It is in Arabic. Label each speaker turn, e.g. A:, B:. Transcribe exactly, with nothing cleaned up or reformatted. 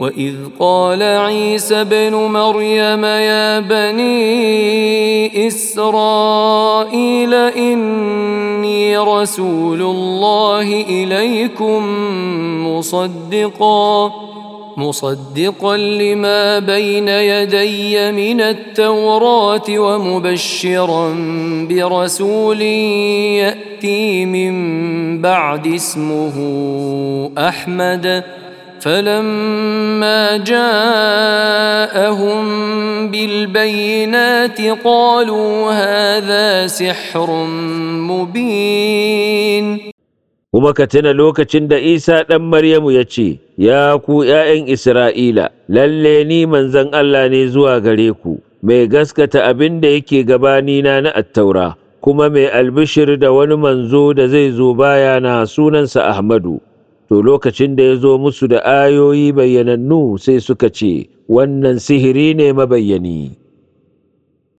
A: وإذ قال عيسى ابن مريم يا بني إسرائيل إني رسول الله إليكم مصدقا مصدقا لما بين يدي من التوراة ومبشرا برسول يأتي من بعد اسمه أحمد فلما جاءهم بالبينات قالوا هذا سحر مبين.
B: kuma ka tuna lokacin da Isa ɗan Maryamu ya ce, Ya ku ’ya'yan Isra'ila, lalle ni manzon Allah ne zuwa gare ku, mai gaskata abin da yake gabanina na attaura, kuma mai albishir da wani manzo da zai zo bayana sunansa Ahmadu. To lokacin da ya zo musu da ayoyi bayyanannu sai suka ce, Wannan sihiri ne mabayyani.